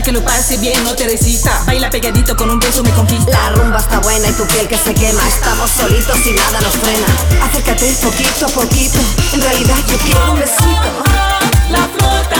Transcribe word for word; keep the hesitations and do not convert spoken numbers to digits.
que lo pase bien, no te resista. Baila pegadito, con un beso me conquista. La rumba está buena y tu piel que se quema. Estamos solitos y nada nos frena. Acércate poquito a poquito. En realidad yo quiero un besito. La flota